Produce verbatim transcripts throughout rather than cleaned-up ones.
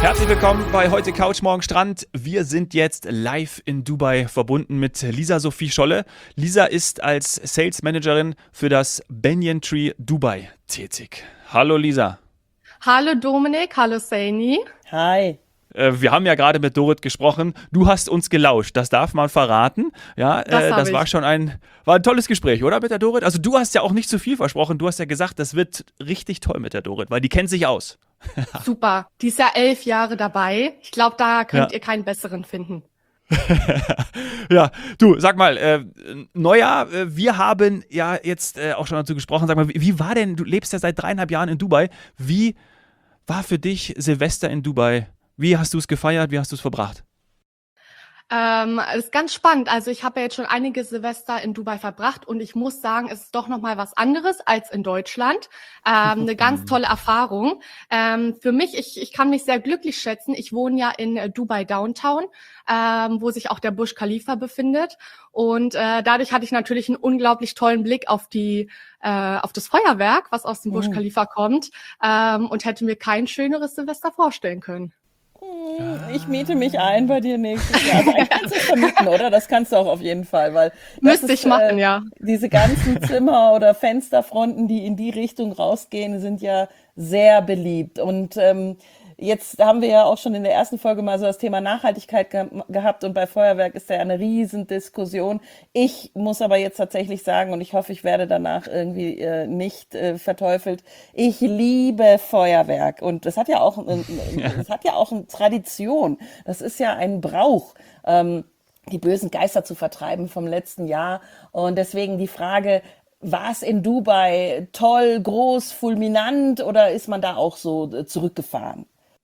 Herzlich willkommen bei Heute Couch, Morgen Strand. Wir sind jetzt live in Dubai verbunden mit Lisa Sophie Scholle. Lisa ist als Sales Managerin für das Banyan Tree Dubai tätig. Hallo Lisa. Hallo Dominik, hallo Saini. Hi. Äh, wir haben ja gerade mit Dorit gesprochen. Du hast uns gelauscht, das darf man verraten. Ja, Das äh, hab das ich. war schon ein, war ein tolles Gespräch, oder mit der Dorit? Also du hast ja auch nicht zu viel versprochen. Du hast ja gesagt, das wird richtig toll mit der Dorit, weil die kennt sich aus. Super, die ist ja elf Jahre dabei. Ich glaube, da könnt Ja. ihr keinen besseren finden. Ja, du, sag mal, äh, Neujahr, äh, wir haben ja jetzt äh, auch schon dazu gesprochen. Sag mal, wie, wie war denn, du lebst ja seit dreieinhalb Jahren in Dubai. Wie war für dich Silvester in Dubai? Wie hast du es gefeiert? Wie hast du es verbracht? Ähm, es ist ganz spannend. Also ich habe ja jetzt schon einige Silvester in Dubai verbracht und ich muss sagen, es ist doch noch mal was anderes als in Deutschland. Ähm, eine ganz tolle Erfahrung. Ähm, für mich, ich, ich kann mich sehr glücklich schätzen. Ich wohne ja in äh, Dubai Downtown, ähm, wo sich auch der Burj Khalifa befindet. Und äh, dadurch hatte ich natürlich einen unglaublich tollen Blick auf die äh, auf das Feuerwerk, was aus dem Burj Mhm. Khalifa kommt, ähm, und hätte mir kein schöneres Silvester vorstellen können. Ich miete mich ein bei dir nächstes Jahr. Also eigentlich kannst du es vermieten, oder? Das kannst du auch auf jeden Fall, weil das Müsste ist, ich machen, äh, ja. diese ganzen Zimmer oder Fensterfronten, die in die Richtung rausgehen, sind ja sehr beliebt. Und ähm, jetzt haben wir ja auch schon in der ersten Folge mal so das Thema Nachhaltigkeit ge gehabt und bei Feuerwerk ist da ja eine Riesendiskussion. Ich muss aber jetzt tatsächlich sagen, und ich hoffe, ich werde danach irgendwie äh, nicht äh, verteufelt, ich liebe Feuerwerk und das hat ja auch, ein, Ja. das hat ja auch eine Tradition. Das ist ja ein Brauch. Ähm, die bösen Geister zu vertreiben vom letzten Jahr. Und deswegen die Frage, war es in Dubai toll, groß, fulminant oder ist man da auch so äh, zurückgefahren?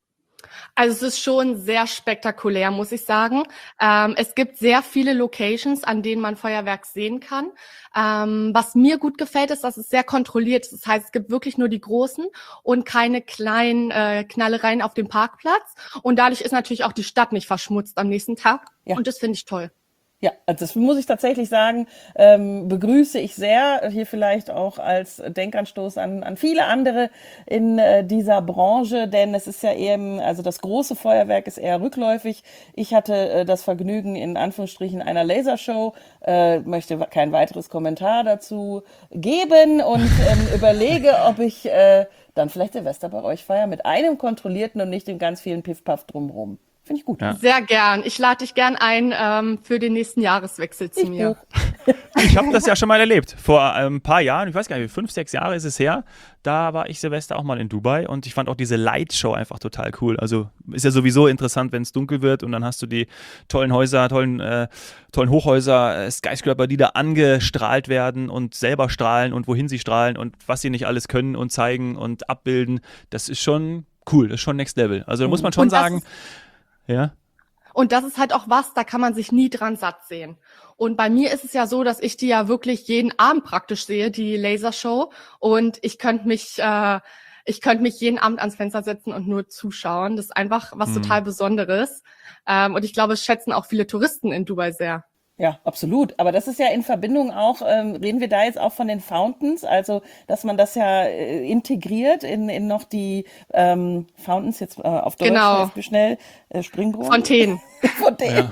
Also es ist schon sehr spektakulär, muss ich sagen. Ähm, es gibt sehr viele Locations, an denen man Feuerwerk sehen kann. Ähm, was mir gut gefällt, ist, dass es sehr kontrolliert ist. Das heißt, es gibt wirklich nur die großen und keine kleinen äh, Knallereien auf dem Parkplatz. Und dadurch ist natürlich auch die Stadt nicht verschmutzt am nächsten Tag. Ja. Und das finde ich toll. Ja, also das muss ich tatsächlich sagen, ähm, begrüße ich sehr. Hier vielleicht auch als Denkanstoß an, an viele andere in äh, dieser Branche, denn es ist ja eben, also das große Feuerwerk ist eher rückläufig. Ich hatte äh, das Vergnügen in Anführungsstrichen einer Lasershow, äh, möchte kein weiteres Kommentar dazu geben und ähm, überlege, ob ich äh, dann vielleicht Silvester bei euch feiere mit einem kontrollierten und nicht dem ganz vielen Piff-Paff drumherum. Finde ich gut. Ja. Sehr gern. Ich lade dich gern ein ähm, für den nächsten Jahreswechsel zu Ich mir. buch. Ich habe das ja schon mal erlebt. Vor ein paar Jahren, ich weiß gar nicht, fünf, sechs Jahre ist es her, da war ich Silvester auch mal in Dubai und ich fand auch diese Lightshow einfach total cool. Also ist ja sowieso interessant, wenn es dunkel wird und dann hast du die tollen Häuser, tollen, äh, tollen Hochhäuser, äh, Skyscraper, die da angestrahlt werden und selber strahlen und wohin sie strahlen und was sie nicht alles können und zeigen und abbilden. Das ist schon cool, das ist schon Next Level. Also da muss man schon Und das sagen, ist ja. Und das ist halt auch was, da kann man sich nie dran satt sehen. Und bei mir ist es ja so, dass ich die ja wirklich jeden Abend praktisch sehe, die Lasershow. Und ich könnte mich, äh, ich könnte mich jeden Abend ans Fenster setzen und nur zuschauen. Das ist einfach was Mhm. total Besonderes. Ähm, und ich glaube, es schätzen auch viele Touristen in Dubai sehr. Ja, absolut. Aber das ist ja in Verbindung auch, ähm, reden wir da jetzt auch von den Fountains, also dass man das ja äh, integriert in, in noch die ähm, Fountains, jetzt äh, auf Deutsch, Genau. helft mir schnell, äh, Springbrunnen. Fontänen. Fontänen.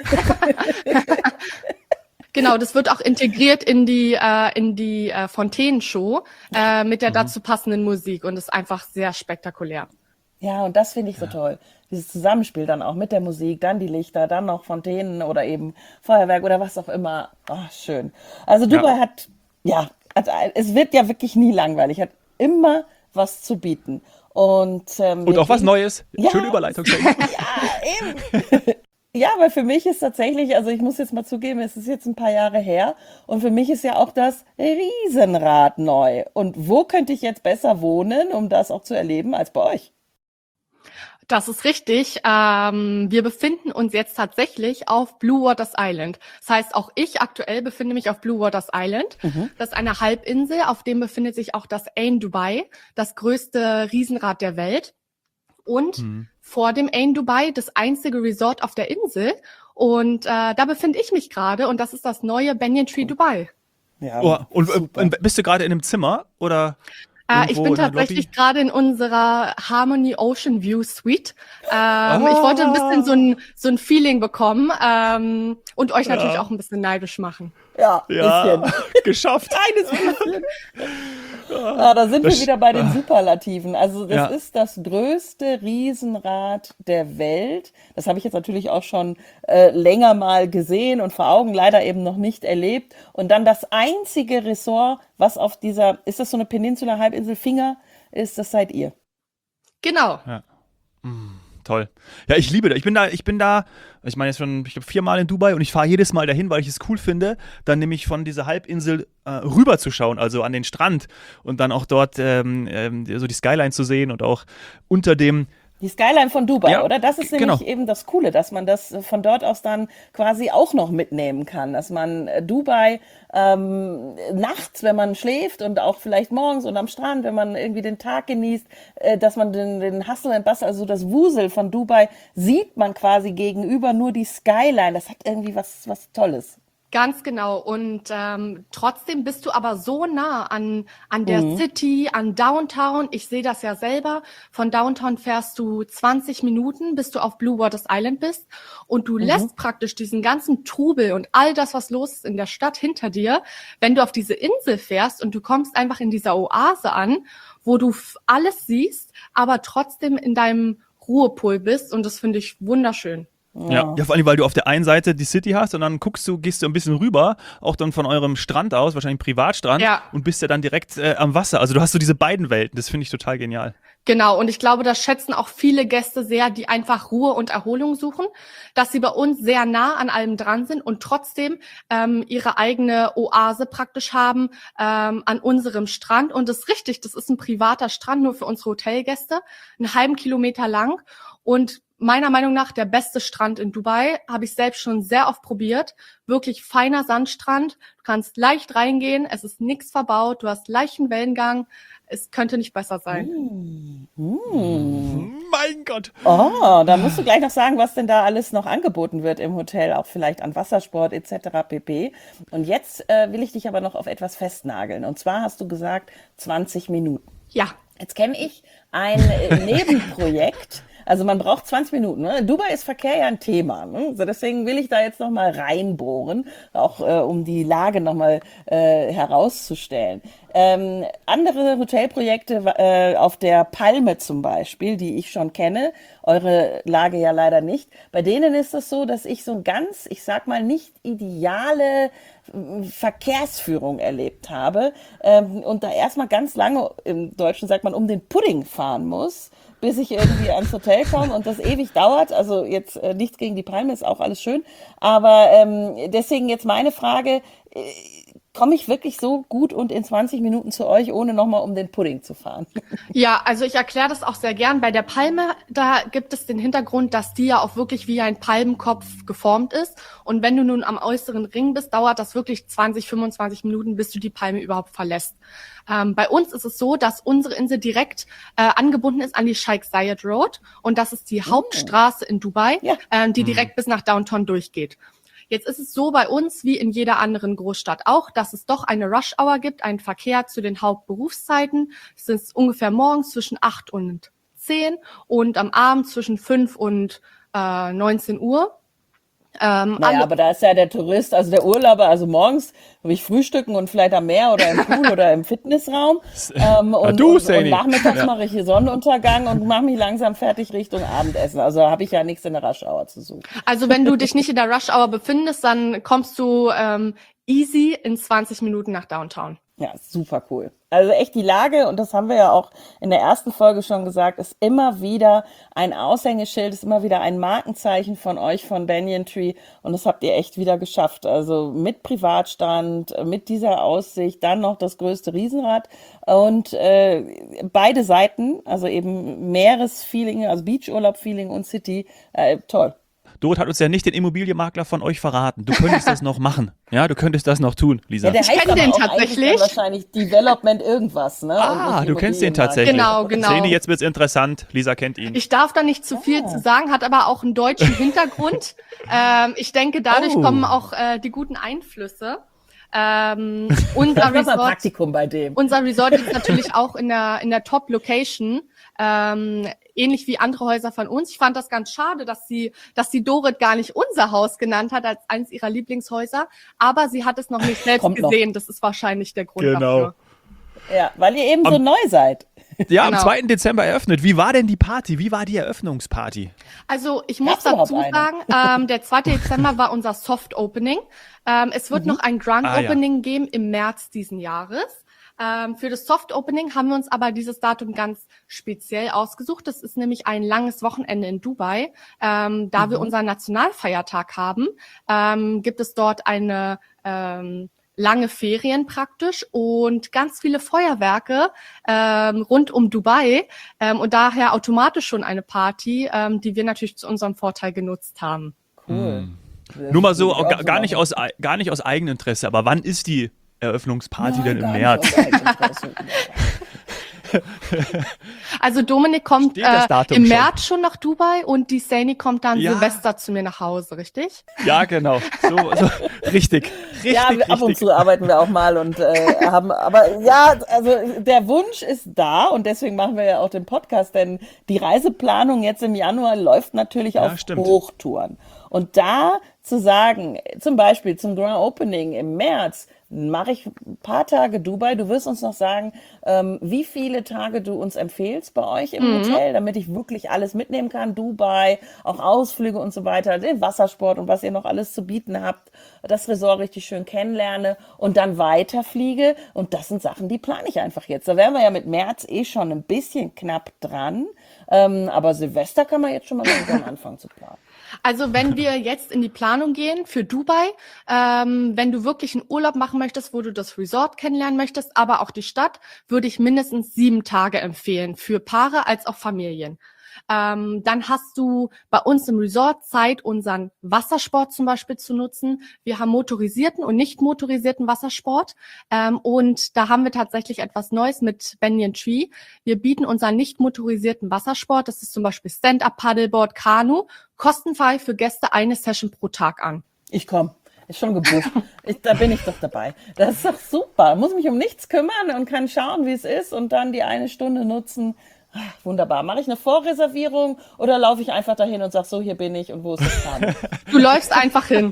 Genau, das wird auch integriert in die äh, in die äh, Fontänenshow äh, mit der dazu passenden Musik und ist einfach sehr spektakulär. Ja, und das finde ich so toll. Dieses Zusammenspiel dann auch mit der Musik, dann die Lichter, dann noch Fontänen oder eben Feuerwerk oder was auch immer. Oh, schön. Also Dubai Ja. hat, ja, hat, es wird ja wirklich nie langweilig, hat immer was zu bieten. Und, ähm, Und wir auch was kriegen- Neues. Ja. Schöne Überleitung. Ja, weil für mich ist tatsächlich, also ich muss jetzt mal zugeben, es ist jetzt ein paar Jahre her und für mich ist ja auch das Riesenrad neu. Und wo könnte ich jetzt besser wohnen, um das auch zu erleben, als bei euch? Das ist richtig. Ähm, wir befinden uns jetzt tatsächlich auf Blue Waters Island. Das heißt, auch ich aktuell befinde mich auf Blue Waters Island. Das ist eine Halbinsel, auf dem befindet sich auch das Ain Dubai, das größte Riesenrad der Welt. Und Mhm. vor dem Ain Dubai das einzige Resort auf der Insel. Und äh, da befinde ich mich gerade und das ist das neue Banyan Tree Dubai. Ja, Oh, und, super. und bist du gerade in einem Zimmer oder? Äh, ich bin in der tatsächlich Lobby? gerade in unserer Harmony Ocean View Suite. Ähm, Ah. Ich wollte ein bisschen so ein, so ein Feeling bekommen ähm, und euch natürlich Ja. auch ein bisschen neidisch machen. Ja, Ja, bisschen. geschafft. Kleines bisschen. Ah, da sind Das wir wieder bei den Superlativen. Also das Ja. ist das größte Riesenrad der Welt. Das habe ich jetzt natürlich auch schon äh, länger mal gesehen und vor Augen, leider eben noch nicht erlebt. Und dann das einzige Ressort, was auf dieser, ist das so eine Peninsula, Halbinsel, Finger ist, das seid ihr. Genau. Ja. Mm, toll. Ja, ich liebe das. Ich bin da, ich bin da, ich meine jetzt schon, ich glaube, viermal in Dubai und ich fahre jedes Mal dahin, weil ich es cool finde, dann nämlich von dieser Halbinsel äh, rüber zu schauen, also an den Strand und dann auch dort ähm, ähm, so die Skyline zu sehen und auch unter dem Die Skyline von Dubai, Ja, oder? Das ist g- nämlich genau. eben das Coole, dass man das von dort aus dann quasi auch noch mitnehmen kann. Dass man äh, Dubai ähm, nachts, wenn man schläft und auch vielleicht morgens und am Strand, wenn man irgendwie den Tag genießt, äh, dass man den, den Hustle and Bustle, also das Wusel von Dubai, sieht man quasi gegenüber nur die Skyline. Das hat irgendwie was, was Tolles. Ganz genau. Und ähm, trotzdem bist du aber so nah an, an der City, an Downtown. Ich sehe das ja selber. Von Downtown fährst du zwanzig Minuten, bis du auf Blue Waters Island bist. Und du lässt praktisch diesen ganzen Trubel und all das, was los ist in der Stadt hinter dir, wenn du auf diese Insel fährst und du kommst einfach in dieser Oase an, wo du f- alles siehst, aber trotzdem in deinem Ruhepol bist. Und das finde ich wunderschön. Ja. ja, vor allem, weil du auf der einen Seite die City hast und dann guckst du, gehst du ein bisschen rüber, auch dann von eurem Strand aus, wahrscheinlich Privatstrand, Ja. und bist ja dann direkt äh, am Wasser. Also du hast so diese beiden Welten, das finde ich total genial. Genau, und ich glaube, das schätzen auch viele Gäste sehr, die einfach Ruhe und Erholung suchen, dass sie bei uns sehr nah an allem dran sind und trotzdem ähm, ihre eigene Oase praktisch haben ähm, an unserem Strand. Und das ist richtig, das ist ein privater Strand, nur für unsere Hotelgäste, einen halben Kilometer lang und meiner Meinung nach der beste Strand in Dubai, habe ich selbst schon sehr oft probiert. Wirklich feiner Sandstrand, du kannst leicht reingehen, es ist nichts verbaut, du hast leichten Wellengang, es könnte nicht besser sein. Mein Gott. Oh, da musst du gleich noch sagen, was denn da alles noch angeboten wird im Hotel, auch vielleicht an Wassersport et cetera pp. Und jetzt äh, will ich dich aber noch auf etwas festnageln. Und zwar hast du gesagt zwanzig Minuten. Ja, Jetzt kenne ich ein äh, Nebenprojekt. Also man braucht zwanzig Minuten. Ne? Dubai ist Verkehr ja ein Thema. Ne? So deswegen will ich da jetzt noch mal reinbohren, auch äh, um die Lage noch mal äh, herauszustellen. Ähm, andere Hotelprojekte äh, auf der Palme zum Beispiel, die ich schon kenne, eure Lage ja leider nicht. Bei denen ist es so, dass ich so ein ganz, ich sag mal, nicht ideale äh, Verkehrsführung erlebt habe ähm, und da erstmal ganz lange, im Deutschen sagt man, um den Pudding fahren muss, bis ich irgendwie ans Hotel komme und das ewig dauert. Also jetzt äh, nichts gegen die Palme, ist auch alles schön. Aber ähm, deswegen jetzt meine Frage, äh, komme ich wirklich so gut und in zwanzig Minuten zu euch, ohne nochmal um den Pudding zu fahren? Ja, also ich erkläre das auch sehr gern. Bei der Palme, da gibt es den Hintergrund, dass die ja auch wirklich wie ein Palmenkopf geformt ist. Und wenn du nun am äußeren Ring bist, dauert das wirklich zwanzig, fünfundzwanzig Minuten, bis du die Palme überhaupt verlässt. Ähm, bei uns ist es so, dass unsere Insel direkt äh, angebunden ist an die Sheikh Zayed Road. Und das ist die Hauptstraße in Dubai, Ja. ähm, die direkt bis nach Downtown durchgeht. Jetzt ist es so bei uns wie in jeder anderen Großstadt auch, dass es doch eine Rush-Hour gibt, einen Verkehr zu den Hauptberufszeiten. Es ist ungefähr morgens zwischen acht und zehn und am Abend zwischen fünf und äh, neunzehn Uhr. Ähm, Naja, alle- aber da ist ja der Tourist, also der Urlauber, also morgens will ich frühstücken und vielleicht am Meer oder im Pool oder im Fitnessraum. Ähm, und, du, und, und Saini. nachmittags Ja. mache ich hier Sonnenuntergang und mache mich langsam fertig Richtung Abendessen. Also habe ich ja nichts in der Rush-Hour zu suchen. Also wenn du dich nicht in der Rush-Hour befindest, dann kommst du ähm, easy in zwanzig Minuten nach Downtown. Ja, super cool. Also echt die Lage, und das haben wir ja auch in der ersten Folge schon gesagt, ist immer wieder ein Aushängeschild, ist immer wieder ein Markenzeichen von euch, von Banyan Tree. Und das habt ihr echt wieder geschafft. Also mit Privatstrand, mit dieser Aussicht, dann noch das größte Riesenrad. Und äh, beide Seiten, also eben Meeresfeeling, also Beachurlaub-Feeling und City, äh, toll. Dorot hat uns ja nicht den Immobilienmakler von euch verraten. Du könntest das noch machen. Ja, du könntest das noch tun, Lisa. Ja, der Ich heißt kenn aber den auch eigentlich tatsächlich. dann wahrscheinlich Development irgendwas, ne? Und ah, nicht du kennst den Immobilienmarkt. tatsächlich. Genau, genau. Seni, jetzt wird's interessant. Lisa kennt ihn. Ich darf da nicht zu viel Ah. zu sagen, hat aber auch einen deutschen Hintergrund. ähm, ich denke, dadurch Oh. kommen auch äh, die guten Einflüsse. Ähm, unser, Das war Resort, Praktikum bei dem. unser Resort ist natürlich auch in der, in der Top-Location, ähm, ähnlich wie andere Häuser von uns. Ich fand das ganz schade, dass sie, dass sie Dorit gar nicht unser Haus genannt hat als eines ihrer Lieblingshäuser, aber sie hat es noch nicht selbst Kommt noch. gesehen. Das ist wahrscheinlich der Grund Genau. dafür. Ja, weil ihr eben so Am- neu seid. Ja, Genau. am zweiten Dezember eröffnet. Wie war denn die Party? Wie war die Eröffnungsparty? Also ich muss Gab's überhaupt dazu eine? sagen, ähm, der zweite Dezember war unser Soft Opening. Ähm, es wird noch ein Grand Ah, ja. Opening geben im März diesen Jahres. Ähm, für das Soft Opening haben wir uns aber dieses Datum ganz speziell ausgesucht. Das ist nämlich ein langes Wochenende in Dubai. Ähm, da wir unseren Nationalfeiertag haben, ähm, gibt es dort eine ähm, lange Ferien praktisch und ganz viele Feuerwerke ähm, rund um Dubai ähm, und daher automatisch schon eine Party, ähm, die wir natürlich zu unserem Vorteil genutzt haben. Cool. Das Nur mal so, will ich auch gar, gar, nicht machen. aus, gar nicht aus Eigeninteresse, aber wann ist die Eröffnungsparty denn im Nein, März? gar nicht aus Eigeninteresse. Also Dominik kommt Steht das äh, Datum im schon? März schon nach Dubai und die Saini kommt dann Ja. Silvester zu mir nach Hause, richtig? Ja, genau. So, so, richtig. Richtig, Ja, wir- ab und richtig. zu arbeiten wir auch mal und äh, haben, aber ja, also der Wunsch ist da und deswegen machen wir ja auch den Podcast, denn die Reiseplanung jetzt im Januar läuft natürlich Ja, auf stimmt. Hochtouren. Und da zu sagen, zum Beispiel zum Grand Opening im März, mache ich ein paar Tage Dubai. Du wirst uns noch sagen, ähm, wie viele Tage du uns empfehlst bei euch im Hotel, damit ich wirklich alles mitnehmen kann. Dubai, auch Ausflüge und so weiter, den Wassersport und was ihr noch alles zu bieten habt, das Resort richtig schön kennenlerne und dann weiterfliege. Und das sind Sachen, die plane ich einfach jetzt. Da wären wir ja mit März eh schon ein bisschen knapp dran. Ähm, aber Silvester kann man jetzt schon mal langsam anfangen zu planen. Also wenn wir jetzt in die Planung gehen für Dubai, ähm, wenn du wirklich einen Urlaub machen möchtest, wo du das Resort kennenlernen möchtest, aber auch die Stadt, würde ich mindestens sieben Tage empfehlen für Paare als auch Familien. Ähm, dann hast du bei uns im Resort Zeit, unseren Wassersport zum Beispiel zu nutzen. Wir haben motorisierten und nicht motorisierten Wassersport. Ähm, und da haben wir tatsächlich etwas Neues mit Banyan Tree. Wir bieten unseren nicht motorisierten Wassersport, das ist zum Beispiel Stand-Up, Paddleboard, Kanu, kostenfrei für Gäste eine Session pro Tag an. Ich komme. Ist schon gebucht. Ich, da bin ich doch dabei. Das ist doch super. Muss mich um nichts kümmern und kann schauen, wie es ist und dann die eine Stunde nutzen. Ah, wunderbar. Mache ich eine Vorreservierung oder laufe ich einfach dahin und sage, so, hier bin ich und wo ist das Kanu? Du läufst einfach hin.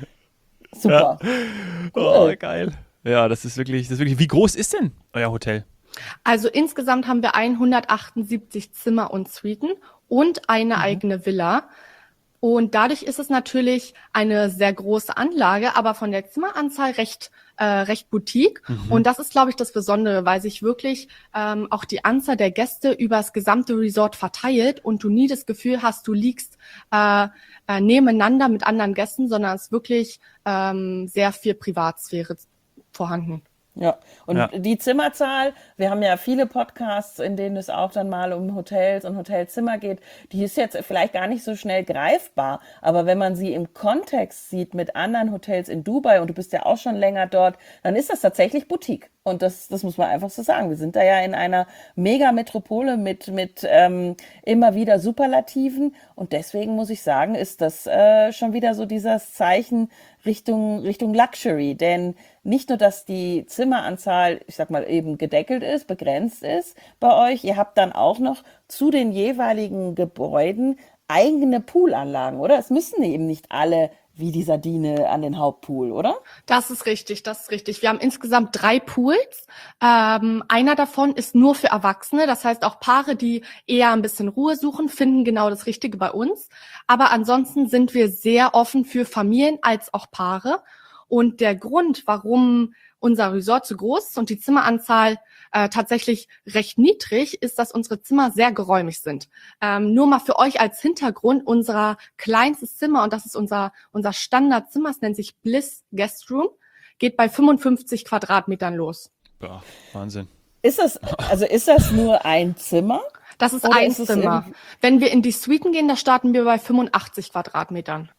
Super. Oh, geil. Ja, das ist wirklich, das ist wirklich. Wie groß ist denn euer Hotel? Also insgesamt haben wir hundertachtundsiebzig Zimmer und Suiten und eine eigene Villa. Und dadurch ist es natürlich eine sehr große Anlage, aber von der Zimmeranzahl recht äh, recht boutique. Und das ist, glaube ich, das Besondere, weil sich wirklich ähm, auch die Anzahl der Gäste über das gesamte Resort verteilt und du nie das Gefühl hast, du liegst äh, äh, nebeneinander mit anderen Gästen, sondern es ist wirklich ähm, sehr viel Privatsphäre vorhanden. Ja, und Ja. die Zimmerzahl, wir haben ja viele Podcasts, in denen es auch dann mal um Hotels und Hotelzimmer geht, die ist jetzt vielleicht gar nicht so schnell greifbar, aber wenn man sie im Kontext sieht mit anderen Hotels in Dubai und du bist ja auch schon länger dort, dann ist das tatsächlich Boutique. Und das, das muss man einfach so sagen. Wir sind da ja in einer Megametropole mit, mit ähm, immer wieder Superlativen und deswegen muss ich sagen, ist das äh, schon wieder so dieses Zeichen Richtung, Richtung Luxury, denn nicht nur, dass die Zimmeranzahl, ich sag mal, eben gedeckelt ist, begrenzt ist bei euch, ihr habt dann auch noch zu den jeweiligen Gebäuden eigene Poolanlagen, oder? Es müssen eben nicht alle wie die Sardine an den Hauptpool, oder? Das ist richtig, das ist richtig. Wir haben insgesamt drei Pools. Ähm, einer davon ist nur für Erwachsene. Das heißt, auch Paare, die eher ein bisschen Ruhe suchen, finden genau das Richtige bei uns. Aber ansonsten sind wir sehr offen für Familien als auch Paare. Und der Grund, warum unser Resort so groß ist und die Zimmeranzahl äh, tatsächlich recht niedrig, ist, dass unsere Zimmer sehr geräumig sind. Ähm, nur mal für euch als Hintergrund, unser kleinstes Zimmer, und das ist unser unser Standardzimmer, es nennt sich Bliss Guest Room, geht bei fünfundfünfzig Quadratmetern los. Ja, Wahnsinn. Ist das, also ist das nur ein Zimmer? Das ist Oder ein ist es Zimmer. irgendwie- Wenn wir in die Suiten gehen, da starten wir bei fünfundachtzig Quadratmetern.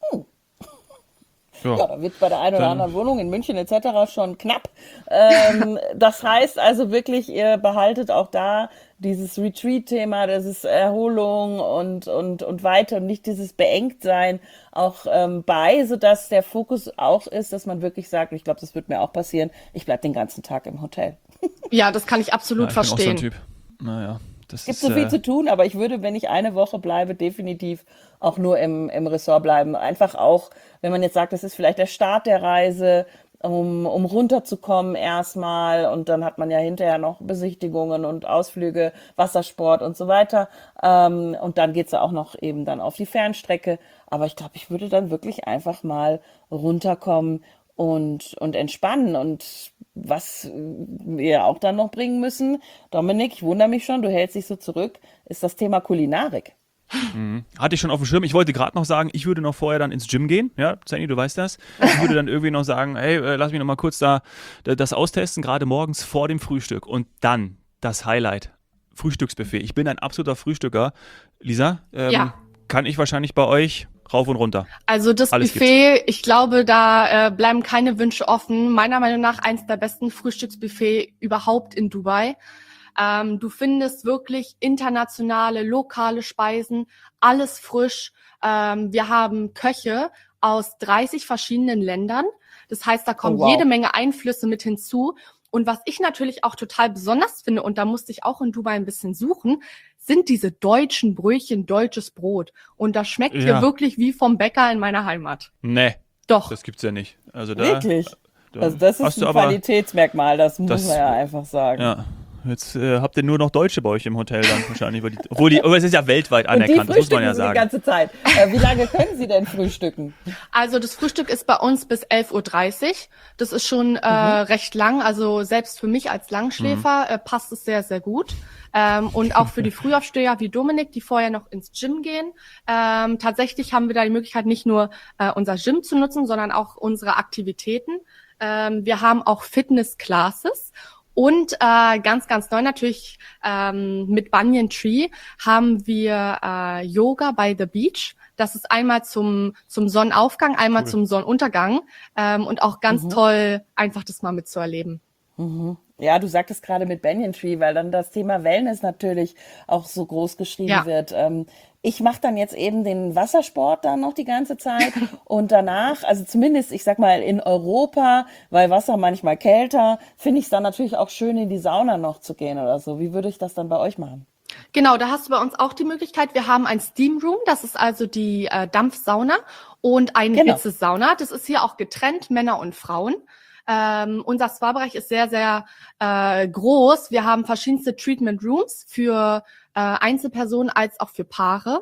Ja, da wird bei der einen oder Dann- anderen Wohnung in München et cetera schon knapp. Ähm, das heißt also wirklich, ihr behaltet auch da dieses Retreat-Thema, das ist Erholung und, und, und weiter und nicht dieses Beengtsein auch ähm, bei, sodass der Fokus auch ist, dass man wirklich sagt, ich glaube, das wird mir auch passieren, ich bleibe den ganzen Tag im Hotel. Ja, das kann ich absolut Ja, ich bin auch so ein verstehen. Typ. Naja, das Es gibt ist, so viel äh, zu tun, aber ich würde, wenn ich eine Woche bleibe, definitiv auch nur im, im Ressort bleiben. Einfach auch, wenn man jetzt sagt, das ist vielleicht der Start der Reise, um, um runterzukommen erstmal und dann hat man ja hinterher noch Besichtigungen und Ausflüge, Wassersport und so weiter. Ähm, und dann geht's ja auch noch eben dann auf die Fernstrecke. Aber ich glaube, ich würde dann wirklich einfach mal runterkommen und, und entspannen. Und was wir auch dann noch bringen müssen, Dominik, ich wundere mich schon, du hältst dich so zurück, ist das Thema Kulinarik. hatte ich schon auf dem Schirm. Ich wollte gerade noch sagen, ich würde noch vorher dann ins Gym gehen. Ja, Zeni, du weißt das. Ich würde dann irgendwie noch sagen, hey, äh, lass mich noch mal kurz da da- das austesten, gerade morgens vor dem Frühstück. Und dann das Highlight, Frühstücksbuffet. Ich bin ein absoluter Frühstücker. Lisa, ähm, Ja. kann ich wahrscheinlich bei euch rauf und runter. Also das Alles Buffet, ich glaube, da äh, bleiben keine Wünsche offen. Meiner Meinung nach eins der besten Frühstücksbuffet überhaupt in Dubai. Ähm, du findest wirklich internationale, lokale Speisen, alles frisch. Ähm, wir haben Köche aus dreißig verschiedenen Ländern. Das heißt, da kommen Oh, wow. jede Menge Einflüsse mit hinzu. Und was ich natürlich auch total besonders finde, und da musste ich auch in Dubai ein bisschen suchen, sind diese deutschen Brötchen, deutsches Brot. Und das schmeckt Ja. hier wirklich wie vom Bäcker in meiner Heimat. Nee, Doch. das gibt's ja nicht. Also da, Wirklich? da Also das ist hast ein du aber, Qualitätsmerkmal, das muss das- man ja einfach sagen. ja. Jetzt äh, habt ihr nur noch Deutsche bei euch im Hotel dann wahrscheinlich. Weil die, obwohl die, aber es ist ja weltweit Und die anerkannt, das muss man frühstücken ja sie die sagen. ganze Zeit. Äh, wie lange können Sie denn frühstücken? Also das Frühstück ist bei uns bis elf Uhr dreißig. Das ist schon äh, recht lang. Also selbst für mich als Langschläfer äh, passt es sehr, sehr gut. Ähm, und auch für die Frühaufsteher wie Dominik, die vorher noch ins Gym gehen. Ähm, tatsächlich haben wir da die Möglichkeit, nicht nur äh, unser Gym zu nutzen, sondern auch unsere Aktivitäten. Ähm, wir haben auch Fitness-Classes. Und äh, ganz, ganz neu natürlich ähm, mit Banyan Tree haben wir äh, Yoga by the Beach. Das ist einmal zum zum Sonnenaufgang, einmal Cool. zum Sonnenuntergang ähm, und auch ganz toll, einfach das mal mitzuerleben. Ja, du sagtest gerade mit Banyan Tree, weil dann das Thema Wellness natürlich auch so groß geschrieben Ja. wird. Ähm, ich mache dann jetzt eben den Wassersport dann noch die ganze Zeit und danach, also zumindest, ich sag mal, in Europa, weil Wasser manchmal kälter, finde ich es dann natürlich auch schön, in die Sauna noch zu gehen oder so. Wie würde ich das dann bei euch machen? Genau, da hast du bei uns auch die Möglichkeit. Wir haben ein Steam Room, das ist also die äh, Dampfsauna und eine Genau. Hitzesauna. Das ist hier auch getrennt, Männer und Frauen. Ähm, unser Spa-Bereich ist sehr, sehr äh, groß. Wir haben verschiedenste Treatment Rooms für äh, Einzelpersonen als auch für Paare.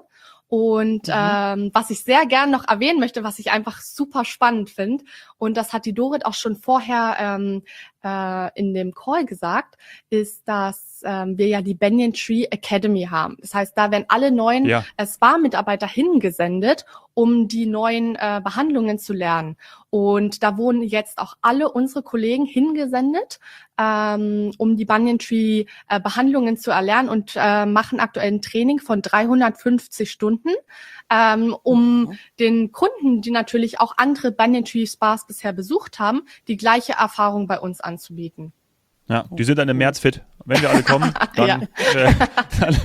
Und ähm, was ich sehr gern noch erwähnen möchte, was ich einfach super spannend finde, und das hat die Dorit auch schon vorher ähm, äh, in dem Call gesagt, ist, dass ähm, wir ja die Banyan Tree Academy haben. Das heißt, da werden alle neuen Ja. äh, Spa-Mitarbeiter hingesendet, um die neuen äh, Behandlungen zu lernen. Und da wurden jetzt auch alle unsere Kollegen hingesendet, ähm, um die Banyan Tree äh, Behandlungen zu erlernen und äh, machen aktuell ein Training von dreihundertfünfzig Stunden, ähm, um den Kunden, die natürlich auch andere Banyan Tree Spas bisher besucht haben, die gleiche Erfahrung bei uns anzubieten. Ja, die sind dann im März fit. Wenn wir alle kommen, dann, Ja. äh, dann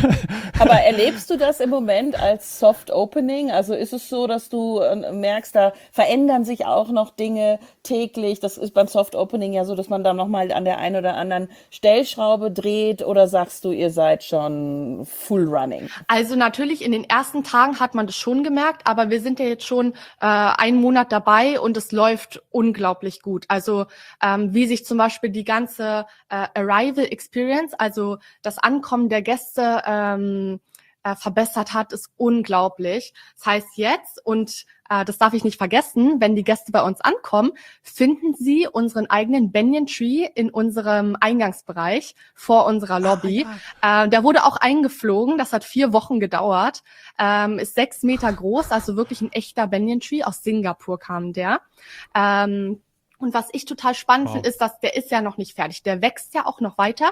Aber erlebst du das im Moment als Soft Opening? Also ist es so, dass du äh, merkst, da verändern sich auch noch Dinge täglich? Das ist beim Soft Opening ja so, dass man da nochmal an der einen oder anderen Stellschraube dreht, oder sagst du, ihr seid schon full running? Also natürlich in den ersten Tagen hat man das schon gemerkt, aber wir sind ja jetzt schon äh, einen Monat dabei und es läuft unglaublich gut. Also ähm, wie sich zum Beispiel die ganze äh, Arrival Experience, also das Ankommen der Gäste ähm, äh, verbessert hat, ist unglaublich. Das heißt jetzt, und äh, das darf ich nicht vergessen, wenn die Gäste bei uns ankommen, finden sie unseren eigenen Banyan Tree in unserem Eingangsbereich vor unserer Lobby. Äh, der wurde auch eingeflogen, das hat vier Wochen gedauert, ähm, ist sechs Meter groß, also wirklich ein echter Banyan Tree, aus Singapur kam der. Ähm, Und was ich total spannend Wow. finde, ist, dass der ist ja noch nicht fertig. Der wächst ja auch noch weiter.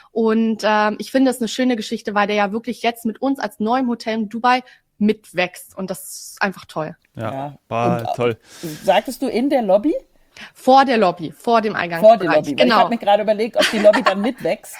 Und ähm, ich finde es eine schöne Geschichte, weil der ja wirklich jetzt mit uns als neuem Hotel in Dubai mitwächst. Und das ist einfach toll. ja, Ja. war Und, äh, toll. Sagtest du in der Lobby? Vor der Lobby, vor dem Eingangsbereich. Vor der Lobby. Genau. Ich habe mir gerade überlegt, ob die Lobby dann mitwächst.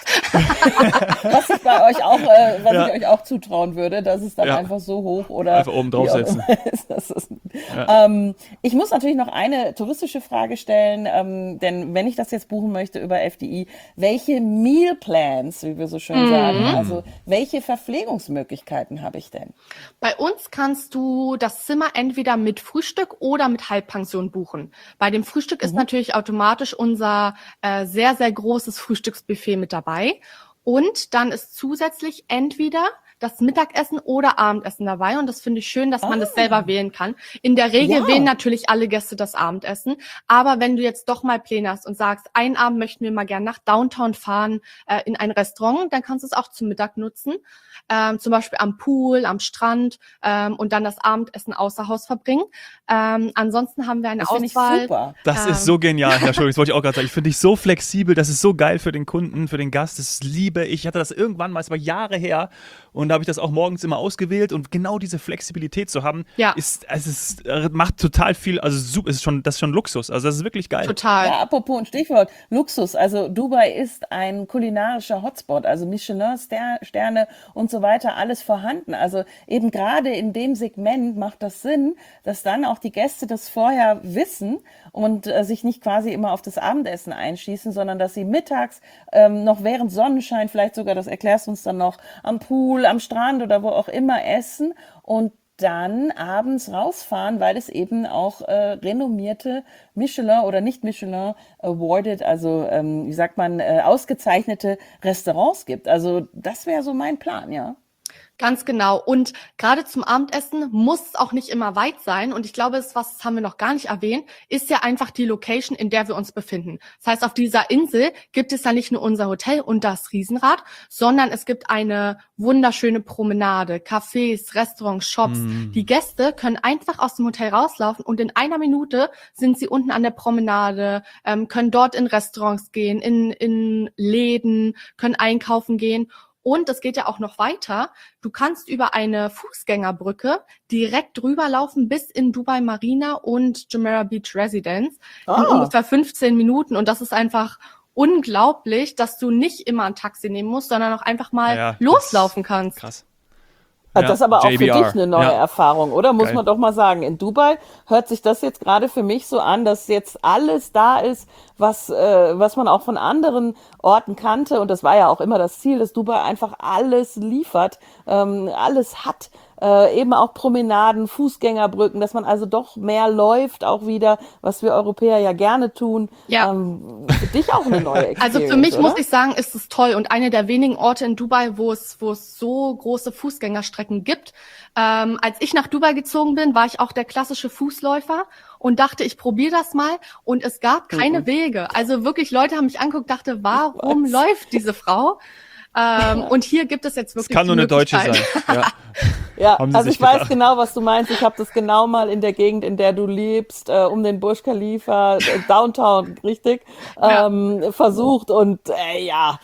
was ich bei euch auch, äh, was ja. ich euch auch zutrauen würde, dass es dann ja. einfach so hoch oder einfach oben draufsetzen. das ist, ja. ähm, ich muss natürlich noch eine touristische Frage stellen, ähm, denn wenn ich das jetzt buchen möchte über F D I, welche Meal Plans, wie wir so schön mhm. sagen, also welche Verpflegungsmöglichkeiten habe ich denn? Bei uns kannst du das Zimmer entweder mit Frühstück oder mit Halbpension buchen. Bei dem Frühstück mhm. ist natürlich automatisch unser äh, sehr, sehr großes Frühstücksbuffet mit dabei. Und dann ist zusätzlich entweder das Mittagessen oder Abendessen dabei. Und das finde ich schön, dass man ah. das selber wählen kann. In der Regel ja. wählen natürlich alle Gäste das Abendessen. Aber wenn du jetzt doch mal Pläne hast und sagst, einen Abend möchten wir mal gern nach Downtown fahren, äh, in ein Restaurant, dann kannst du es auch zum Mittag nutzen. Ähm, zum Beispiel am Pool, am Strand ähm, und dann das Abendessen außer Haus verbringen. Ähm, ansonsten haben wir eine das Auswahl. Super. Das ähm, ist so genial, Herr Entschuldigung, das wollte ich auch gerade sagen. Ich finde dich so flexibel, das ist so geil für den Kunden, für den Gast. Das liebe ich. Ich hatte das irgendwann mal, es war Jahre her, und da habe ich das auch morgens immer ausgewählt. Und genau diese Flexibilität zu haben, ja. ist, es ist, macht total viel, also ist schon, das ist schon Luxus. Also das ist wirklich geil. Total. Ja, apropos ein Stichwort, Luxus. Also Dubai ist ein kulinarischer Hotspot, also Michelin-Sterne und so weiter, alles vorhanden. Also eben gerade in dem Segment macht das Sinn, dass dann auch die Gäste das vorher wissen und äh, sich nicht quasi immer auf das Abendessen einschießen, sondern dass sie mittags ähm, noch während Sonnenschein, vielleicht sogar, das erklärst du uns dann noch, am Pool, am Strand oder wo auch immer essen und dann abends rausfahren, weil es eben auch äh, renommierte Michelin oder nicht Michelin awarded, also ähm, wie sagt man, äh, ausgezeichnete Restaurants gibt. Also das wäre so mein Plan, ja. Ganz genau. Und gerade zum Abendessen muss es auch nicht immer weit sein. Und ich glaube, das, was das haben wir noch gar nicht erwähnt, ist ja einfach die Location, in der wir uns befinden. Das heißt, auf dieser Insel gibt es ja nicht nur unser Hotel und das Riesenrad, sondern es gibt eine wunderschöne Promenade, Cafés, Restaurants, Shops. Mm. Die Gäste können einfach aus dem Hotel rauslaufen und in einer Minute sind sie unten an der Promenade, ähm, können dort in Restaurants gehen, in, in Läden, können einkaufen gehen. Und es geht ja auch noch weiter. Du kannst über eine Fußgängerbrücke direkt drüber laufen bis in Dubai Marina und Jumeirah Beach Residence oh. in ungefähr fünfzehn Minuten. Und das ist einfach unglaublich, dass du nicht immer ein Taxi nehmen musst, sondern auch einfach mal ja, loslaufen kannst. Krass. Ja, das ist aber auch J B R. Für dich eine neue ja. Erfahrung, oder? Muss Geil. Man doch mal sagen. In Dubai hört sich das jetzt gerade für mich so an, dass jetzt alles da ist, was äh, was man auch von anderen Orten kannte. Und das war ja auch immer das Ziel, dass Dubai einfach alles liefert, ähm, alles hat. Äh, eben auch Promenaden, Fußgängerbrücken, dass man also doch mehr läuft auch wieder, was wir Europäer ja gerne tun. Ja. Ähm, für dich auch eine neue Experience, Also für mich oder? muss ich sagen, ist es toll und eine der wenigen Orte in Dubai, wo es wo es so große Fußgängerstrecken gibt. Ähm, als ich nach Dubai gezogen bin, war ich auch der klassische Fußläufer und dachte, ich probiere das mal und es gab keine mhm. Wege. Also wirklich, Leute haben mich angeguckt, dachte, warum was? läuft diese Frau? Ähm, und hier gibt es jetzt wirklich. Das kann nur eine Deutsche sein. Ja, ja also ich gedacht. weiß genau, was du meinst. Ich habe das genau mal in der Gegend, in der du lebst, äh, um den Burj Khalifa, äh, Downtown, richtig, ähm, ja. versucht und äh, ja.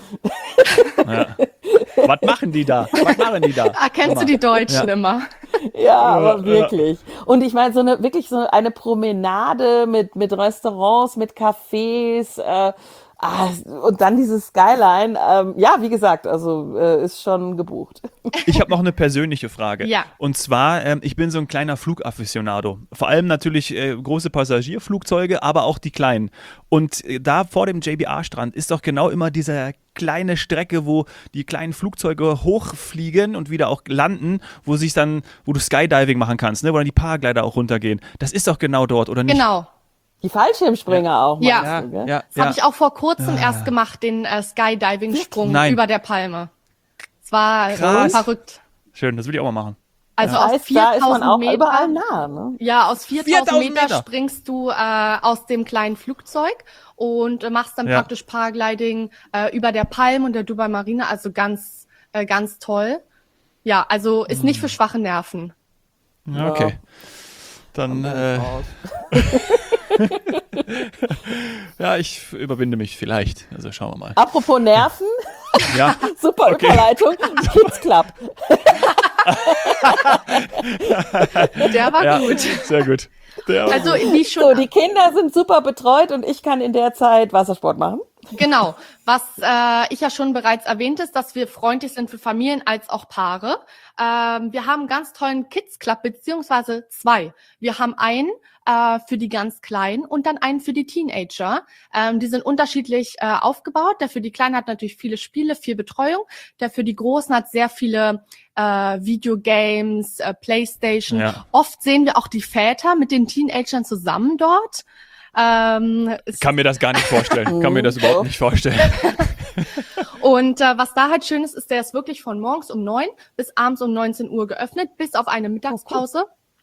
ja. Was machen die da? Was machen die da? Ah, kennst du die Deutschen ja. immer? Ja, aber wirklich. Und ich meine, so eine wirklich so eine Promenade mit mit Restaurants, mit Cafés, äh, Ah, und dann dieses Skyline, ähm, ja, wie gesagt, also äh, ist schon gebucht. Ich habe noch eine persönliche Frage. Ja. Und zwar, ähm, ich bin so ein kleiner Flugafficionado. Vor allem natürlich äh, große Passagierflugzeuge, aber auch die kleinen. Und äh, da vor dem J B R-Strand ist doch genau immer diese kleine Strecke, wo die kleinen Flugzeuge hochfliegen und wieder auch landen, wo sich dann, wo du Skydiving machen kannst, ne, wo dann die Paraglider auch runtergehen. Das ist doch genau dort, oder nicht? Genau. Die Fallschirmspringer ja. auch. Ja, du, gell? ja, das habe ich auch vor kurzem ja. erst gemacht, den äh, Skydiving-Sprung Nein. über der Palme. Es war Krass. verrückt. Schön, das will ich auch mal machen. Also ja. aus heißt, viertausend da ist man auch Meter, überall nah, ne? Ja, aus viertausend, viertausend Meter, Meter springst du äh, aus dem kleinen Flugzeug und äh, machst dann ja. praktisch Paragliding äh, über der Palme und der Dubai Marina. Also ganz, äh, ganz toll. Ja, also ist nicht für schwache Nerven. Ja, okay. Ja. Dann, äh, ja, ich überwinde mich vielleicht. Also schauen wir mal. Apropos Nerven. Ja. Super okay. Überleitung. Kids Club. Der war ja, gut. Sehr gut. Der Also wie schon So, die Kinder sind super betreut und ich kann in der Zeit Wassersport machen. Genau, was äh, ich ja schon bereits erwähnt ist, dass wir freundlich sind für Familien als auch Paare. Ähm, wir haben einen ganz tollen Kids Club, beziehungsweise zwei. Wir haben einen äh, für die ganz Kleinen und dann einen für die Teenager. Ähm, die sind unterschiedlich äh, aufgebaut. Der für die Kleinen hat natürlich viele Spiele, viel Betreuung. Der für die Großen hat sehr viele äh, Videogames, äh, Playstation. Ja. Oft sehen wir auch die Väter mit den Teenagern zusammen dort. Ähm, es kann mir das gar nicht vorstellen. Kann mir das überhaupt nicht vorstellen. Und äh, was da halt schön ist, ist, der ist wirklich von morgens um neun bis abends um neunzehn Uhr geöffnet, bis auf eine Mittagspause.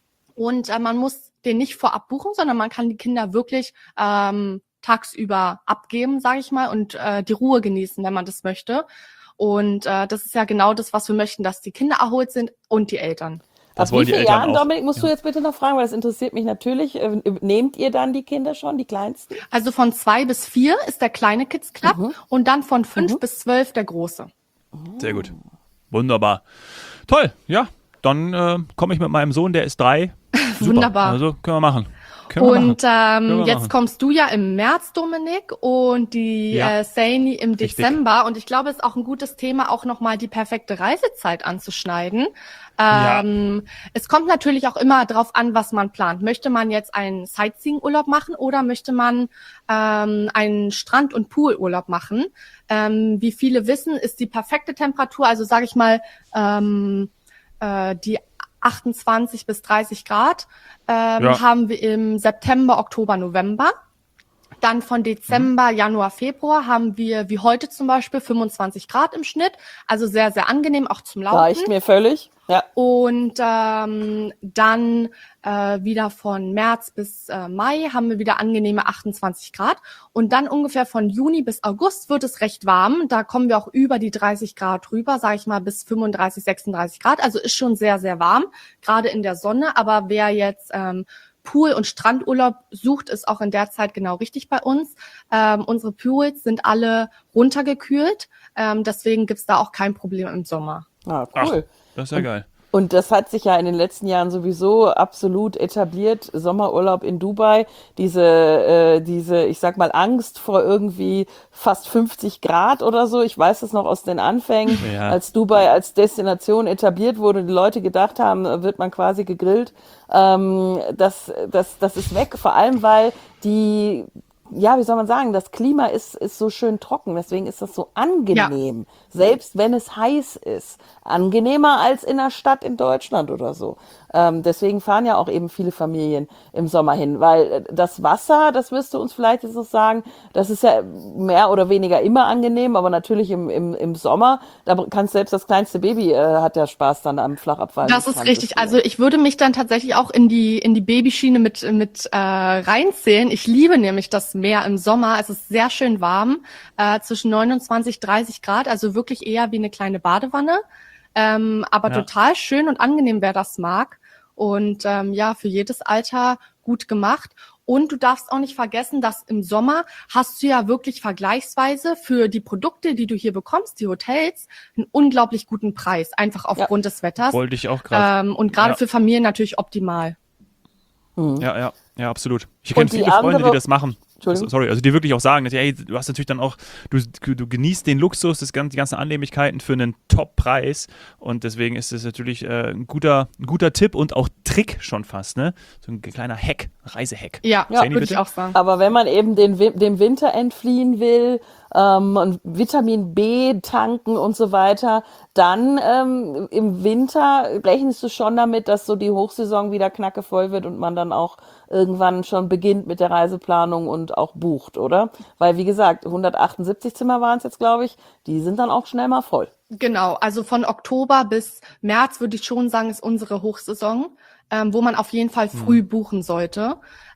Und äh, man muss den nicht vorab buchen, sondern man kann die Kinder wirklich ähm, tagsüber abgeben, sage ich mal, und äh, die Ruhe genießen, wenn man das möchte. Und äh, das ist ja genau das, was wir möchten, dass die Kinder erholt sind und die Eltern. Das Ab wollen wie die vielen Eltern Jahren, auch. Dominik, musst Ja. du jetzt bitte noch fragen, weil das interessiert mich natürlich. Ähm, Nehmt ihr dann die Kinder schon, die Kleinsten? Also von zwei bis vier ist der kleine Kids Club Mhm. und dann von fünf Mhm. bis zwölf der große. Sehr gut. Wunderbar. Toll, ja. Dann äh, komme ich mit meinem Sohn, der ist drei. Super. Wunderbar. Also können wir machen. Können wir machen. Und Können ähm, wir jetzt machen. kommst du ja im März, Dominik, und die Ja. äh, Saini im Richtig. Dezember. Und ich glaube, es ist auch ein gutes Thema, auch nochmal die perfekte Reisezeit anzuschneiden. Ja. Ähm, es kommt natürlich auch immer drauf an, was man plant. Möchte man jetzt einen Sightseeing-Urlaub machen oder möchte man ähm, einen Strand- und Poolurlaub machen? Ähm, wie viele wissen, ist die perfekte Temperatur, also sage ich mal, ähm, äh, die achtundzwanzig bis dreißig Grad ähm, Ja. haben wir im September, Oktober, November. Dann von Dezember, Januar, Februar haben wir, wie heute zum Beispiel, fünfundzwanzig Grad im Schnitt. Also sehr, sehr angenehm, auch zum Laufen. Reicht mir völlig. Ja. Und ähm, dann äh, wieder von März bis äh, Mai haben wir wieder angenehme achtundzwanzig Grad. Und dann ungefähr von Juni bis August wird es recht warm. Da kommen wir auch über die dreißig Grad rüber, sage ich mal, bis fünfunddreißig, sechsunddreißig Grad. Also ist schon sehr, sehr warm, gerade in der Sonne. Aber wer jetzt ähm, Pool- und Strandurlaub sucht, ist auch in der Zeit genau richtig bei uns. Ähm, unsere Pools sind alle runtergekühlt. Ähm, deswegen gibt's da auch kein Problem im Sommer. Ah, cool. Das ist ja geil. Und das hat sich ja in den letzten Jahren sowieso absolut etabliert. Sommerurlaub in Dubai, diese, äh, diese, ich sag mal, Angst vor irgendwie fast fünfzig Grad oder so. Ich weiß das noch aus den Anfängen, Ja. als Dubai als Destination etabliert wurde und die Leute gedacht haben, wird man quasi gegrillt. Ähm, das, das, das ist weg, vor allem weil die, ja, wie soll man sagen, das Klima ist, ist so schön trocken, deswegen ist das so angenehm, selbst wenn es heiß ist. Angenehmer als in der Stadt in Deutschland oder so. Ähm, deswegen fahren ja auch eben viele Familien im Sommer hin, weil das Wasser, das wirst du uns vielleicht jetzt noch sagen, das ist ja mehr oder weniger immer angenehm, aber natürlich im, im, im Sommer, da kannst selbst das kleinste Baby äh, hat ja Spaß dann am Flachabfall. Das ist richtig. Also ich würde mich dann tatsächlich auch in die in die Babyschiene mit mit äh, reinzählen. Ich liebe nämlich das Meer im Sommer. Es ist sehr schön warm, äh, zwischen neunundzwanzig, dreißig Grad, also wirklich eher wie eine kleine Badewanne. Ähm, aber Ja. total schön und angenehm, wer das mag. Und ähm, ja, für jedes Alter gut gemacht. Und du darfst auch nicht vergessen, dass im Sommer hast du ja wirklich vergleichsweise für die Produkte, die du hier bekommst, die Hotels, einen unglaublich guten Preis, einfach aufgrund des Wetters. Wollte ich auch gerade. Ähm, und gerade Ja. für Familien natürlich optimal. Ja, ja, ja, absolut. Ich kenne Und die viele Freunde, andere- die das machen. Entschuldigung. Sorry, also die wirklich auch sagen, dass, hey, du hast natürlich dann auch, du, du genießt den Luxus, das ganze, die ganzen Annehmlichkeiten für einen Top-Preis und deswegen ist es natürlich äh, ein, guter, ein guter Tipp und auch Trick schon fast, ne? So ein kleiner Hack, Reisehack. Ja, Ja, würde bitte? ich auch sagen. Aber wenn man eben den, Wi- dem Winter entfliehen will ähm, und Vitamin B tanken und so weiter, dann ähm, im Winter rechnest du schon damit, dass so die Hochsaison wieder knackevoll wird und man dann auch irgendwann schon beginnt mit der Reiseplanung und auch bucht, oder? Weil, wie gesagt, hundertachtundsiebzig Zimmer waren es jetzt, glaube ich, die sind dann auch schnell mal voll. Genau, also von Oktober bis März würde ich schon sagen, ist unsere Hochsaison, ähm, wo man auf jeden Fall früh buchen sollte.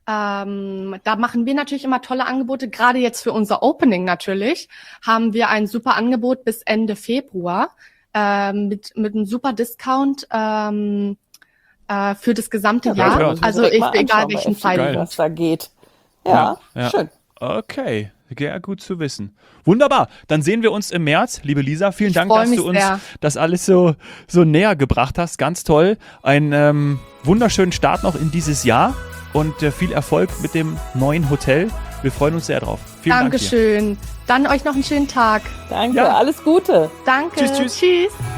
Ähm, da machen wir natürlich immer tolle Angebote. Gerade jetzt für unser Opening natürlich haben wir ein super Angebot bis Ende Februar ähm, mit mit einem super Discount ähm, äh, für das gesamte Ja, Jahr. gehört. Also Direkt ich, mal egal anschauen bei welchen F D P, Fall. was da geht. Ja, Ja, ja. schön. Okay, sehr gut zu wissen. Wunderbar, dann sehen wir uns im März. Liebe Lisa, vielen Ich Dank, freu dass mich du uns sehr. das alles so, so näher gebracht hast. Ganz toll. Einen ähm, wunderschönen Start noch in dieses Jahr. und äh, viel Erfolg mit dem neuen Hotel. Wir freuen uns sehr drauf. Vielen Dankeschön. Dank dir. Dann euch noch einen schönen Tag. Danke, Ja. alles Gute. Danke. Tschüss, tschüss. Tschüss.